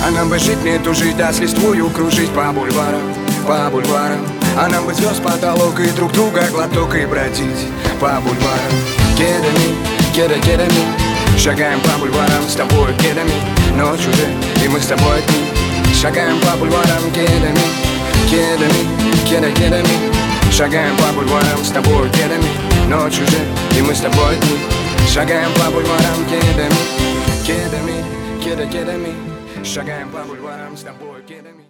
А нам бы жить, не тужить, да с листвою кружить по бульварам, по бульварам. А нам бы звезд потолок и друг друга глоток и бродить по бульварам. Кедами, кедами, шагаем по бульварам с тобой кедами. Ночь уже, и мы с тобой одни. Шагаем по бульварам кедами, кедами. Шагаем по бульварам с тобой кедами. Ночь уже, и мы с тобой одни. Шагаем по бульварам кедами, кедами. Шагаем по бульварам с тобой кедами.